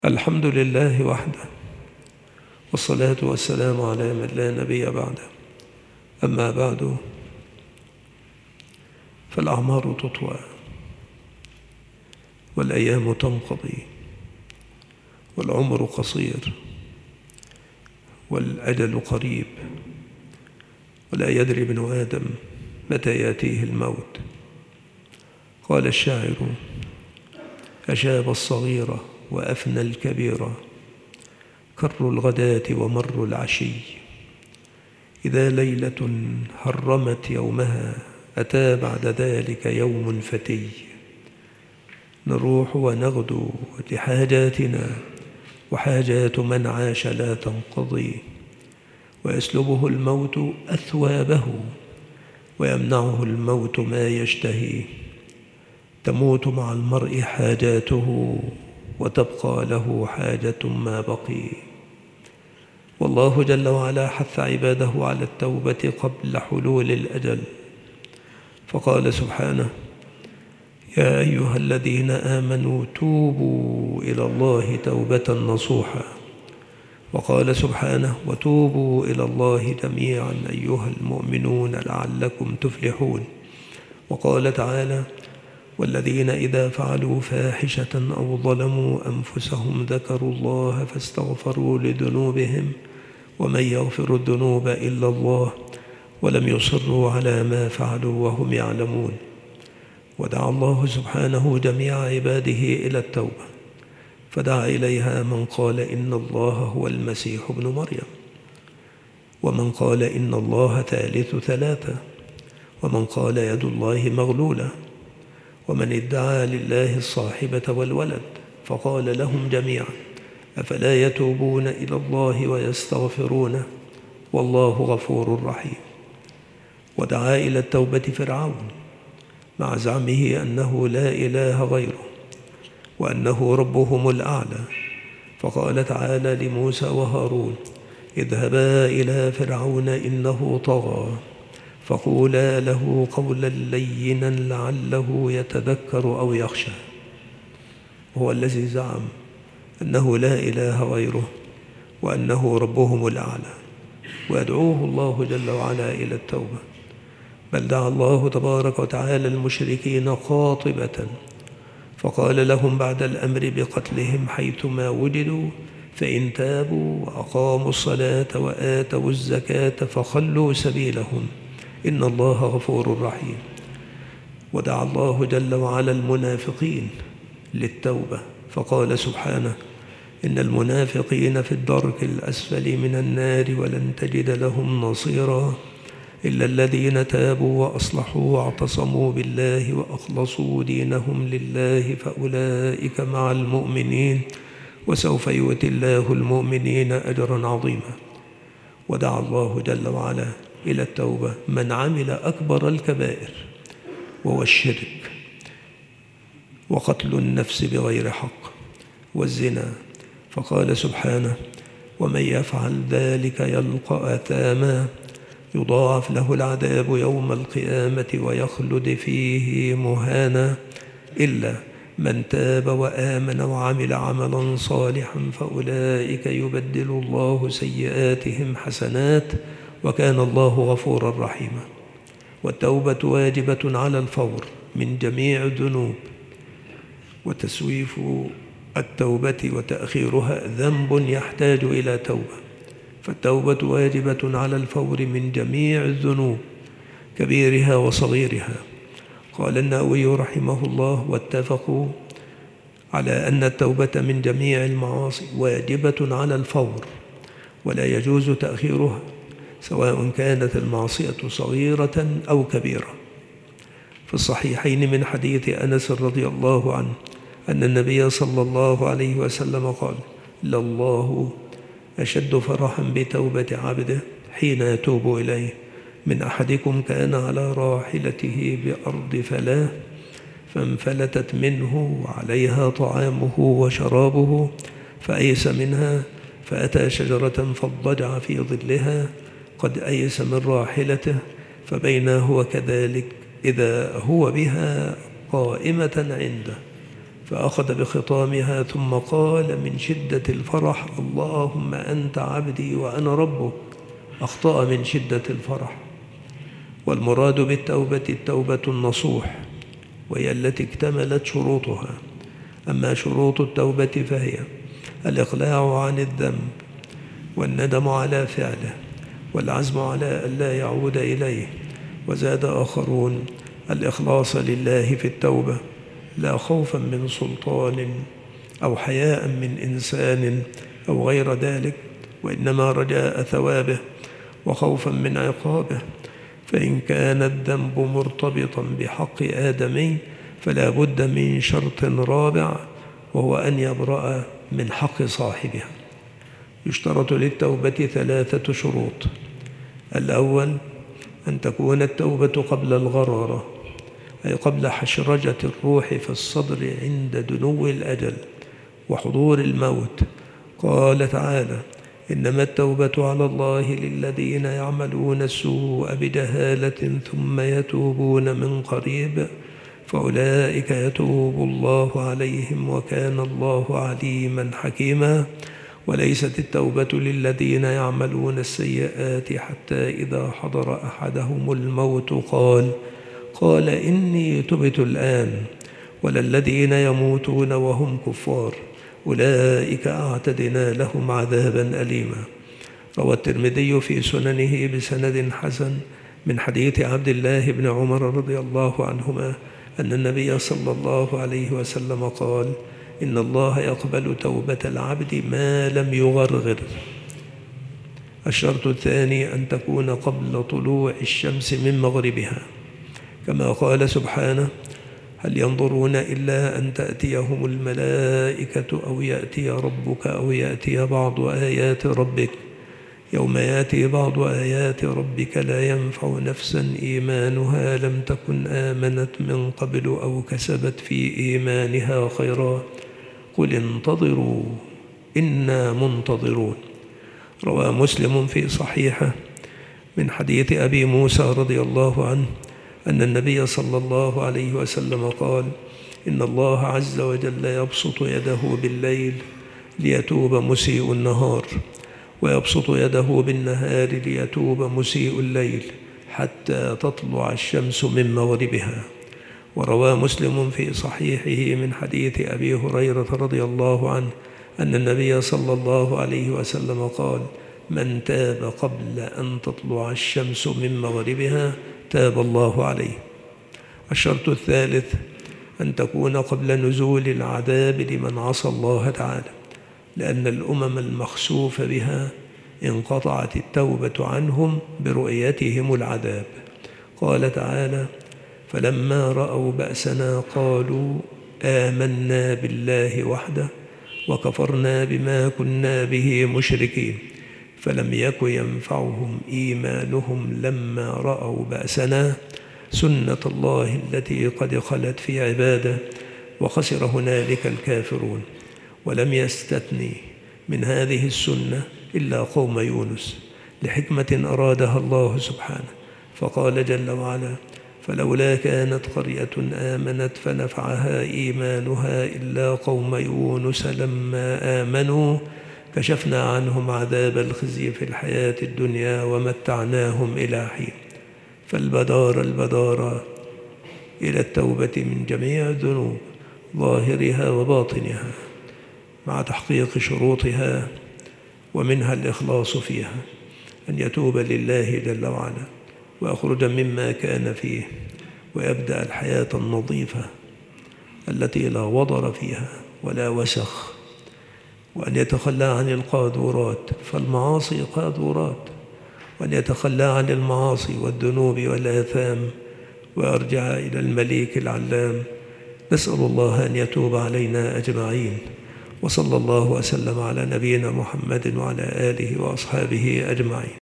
الحمد لله وحده، والصلاة والسلام على من لا نبي بعده. أما بعد، فالأعمار تطوى والأيام تنقضي والعمر قصير والأجل قريب، ولا يدري ابن آدم متى يأتيه الموت. قال الشاعر: أشاب الصغيرة وأفنى الكبيرة، كر الغداة ومر العشي. إذا ليلة هرمت يومها، أتى بعد ذلك يوم فتي. نروح ونغدو لحاجاتنا، وحاجات من عاش لا تنقضي. ويسلبه الموت أثوابه، ويمنعه الموت ما يشتهي. تموت مع المرء حاجاته، وتبقى له حاجة ما بقي. والله جل وعلا حث عباده على التوبة قبل حلول الأجل، فقال سبحانه: يا أيها الذين آمنوا توبوا إلى الله توبة نصوحا. وقال سبحانه: وتوبوا إلى الله جميعا أيها المؤمنون لعلكم تفلحون. وقال تعالى: والذين إذا فعلوا فاحشة أو ظلموا أنفسهم ذكروا الله فاستغفروا لذنوبهم ومن يغفر الذنوب إلا الله ولم يصروا على ما فعلوا وهم يعلمون. ودعا الله سبحانه جميع عباده إلى التوبة، فدعا إليها من قال إن الله هو المسيح ابن مريم، ومن قال إن الله ثالث ثلاثة، ومن قال يد الله مغلولة، ومن ادعى لله الصاحبة والولد، فقال لهم جميعا: أفلا يتوبون إلى الله ويستغفرونه والله غفور رحيم. ودعا إلى التوبة فرعون مع زعمه أنه لا إله غيره وأنه ربهم الأعلى، فقال تعالى لموسى وهارون: اذهبا إلى فرعون إنه طغى فقولا له قولا لينا لعله يتذكر أو يخشى. هو الذي زعم أنه لا إله غيره وأنه ربهم الأعلى، ويدعوه الله جل وعلا إلى التوبة. بل دعا الله تبارك وتعالى المشركين قاطبة، فقال لهم بعد الأمر بقتلهم حيثما وجدوا: فإن تابوا وأقاموا الصلاة وآتوا الزكاة فخلوا سبيلهم إن الله غفور رحيم. ودعا الله جل وعلا المنافقين للتوبة، فقال سبحانه: إن المنافقين في الدرك الأسفل من النار ولن تجد لهم نصيرا إلا الذين تابوا وأصلحوا واعتصموا بالله وأخلصوا دينهم لله فأولئك مع المؤمنين وسوف يؤتي الله المؤمنين أجرا عظيما. ودعا الله جل وعلا إلى التوبة من عمل أكبر الكبائر، وهو الشرك وقتل النفس بغير حق والزنا، فقال سبحانه: ومن يفعل ذلك يلقى أثاما يضاعف له العذاب يوم القيامة ويخلد فيه مهانا إلا من تاب وآمن وعمل عملا صالحا فأولئك يبدل الله سيئاتهم حسنات وكان الله غفورا رحيما. والتوبة واجبة على الفور من جميع الذنوب، وتسويف التوبة وتأخيرها ذنب يحتاج إلى توبة. فالتوبة واجبة على الفور من جميع الذنوب كبيرها وصغيرها. قال النووي رحمه الله: واتفقوا على أن التوبة من جميع المعاصي واجبة على الفور، ولا يجوز تأخيرها سواء كانت المعصية صغيرة أو كبيرة. في الصحيحين من حديث أنس رضي الله عنه أن النبي صلى الله عليه وسلم قال: لله أشد فرحا بتوبة عبده حين يتوب إليه من أحدكم كان على راحلته بأرض فلاة فانفلتت منه وعليها طعامه وشرابه فأيس منها فأتى شجرة فاضطجع في ظلها قد أيس من راحلته، فبينا هو كذلك إذا هو بها قائمة عنده فأخذ بخطامها ثم قال من شدة الفرح: اللهم أنت عبدي وأنا ربك. أخطأ من شدة الفرح. والمراد بالتوبة التوبة النصوح، وهي التي اكتملت شروطها. أما شروط التوبة فهي الإقلاع عن الذنب، والندم على فعله، والعزم على ألا يعود إليه. وزاد آخرون الإخلاص لله في التوبة، لا خوفا من سلطان أو حياء من إنسان أو غير ذلك، وإنما رجاء ثوابه وخوفا من عقابه. فإن كان الذنب مرتبطا بحق آدمي فلا بد من شرط رابع، وهو أن يبرأ من حق صاحبها. يشترط للتوبة 3 شروط. الأول أن تكون التوبة قبل الغرارة، أي قبل حشرجة الروح في الصدر عند دنو الأجل وحضور الموت. قال تعالى: إنما التوبة على الله للذين يعملون السوء بجهالة ثم يتوبون من قريب فأولئك يتوب الله عليهم وكان الله عليما حكيما. وليست التوبة للذين يعملون السيئات حتى إذا حضر أحدهم الموت قال إني تبت الآن، ولا الذين يموتون وهم كفار أولئك أعتدنا لهم عذابا أليما. روى الترمذي في سننه بسند حسن من حديث عبد الله بن عمر رضي الله عنهما أن النبي صلى الله عليه وسلم قال: إن الله يقبل توبة العبد ما لم يغرغر. الشرط الثاني أن تكون قبل طلوع الشمس من مغربها، كما قال سبحانه: هل ينظرون إلا أن تأتيهم الملائكة أو يأتي ربك أو يأتي بعض آيات ربك. يوم يأتي بعض آيات ربك لا ينفع نفسا إيمانها لم تكن آمنت من قبل أو كسبت في إيمانها خيرا قل انتظروا إنا منتظرون. روى مسلم في صحيحه من حديث أبي موسى رضي الله عنه أن النبي صلى الله عليه وسلم قال: إن الله عز وجل يبسط يده بالليل ليتوب مسيء النهار، ويبسط يده بالنهار ليتوب مسيء الليل حتى تطلع الشمس من مغربها. وروى مسلم في صحيحه من حديث أبي هريرة رضي الله عنه أن النبي صلى الله عليه وسلم قال: من تاب قبل أن تطلع الشمس من مغربها تاب الله عليه. الشرط الثالث أن تكون قبل نزول العذاب لمن عصى الله تعالى، لأن الأمم المخسوف بها انقطعت التوبة عنهم برؤيتهم العذاب. قال تعالى: فلما رأوا بأسنا قالوا آمنا بالله وحده وكفرنا بما كنا به مشركين فلم يك ينفعهم إيمانهم لما رأوا بأسنا سنة الله التي قد خلت في عباده وخسر هنالك الكافرون. ولم يستثني من هذه السنة إلا قوم يونس لحكمة أرادها الله سبحانه، فقال جل وعلا: فلولا كانت قرية آمنت فنفعها إيمانها إلا قوم يونس لما آمنوا كشفنا عنهم عذاب الخزي في الحياة الدنيا ومتعناهم إلى حين. فالبدار إلى التوبة من جميع الذنوب ظاهرها وباطنها مع تحقيق شروطها، ومنها الإخلاص فيها، أن يتوب لله جل وعلا ويخرج مما كان فيه ويبدأ الحياة النظيفة التي لا وضر فيها ولا وسخ، وأن يتخلى عن القاذورات، فالمعاصي قاذورات، وأن يتخلى عن المعاصي والذنوب والآثام ويرجع إلى المليك العلام. نسأل الله أن يتوب علينا أجمعين، وصلى الله وسلم على نبينا محمد وعلى آله وأصحابه أجمعين.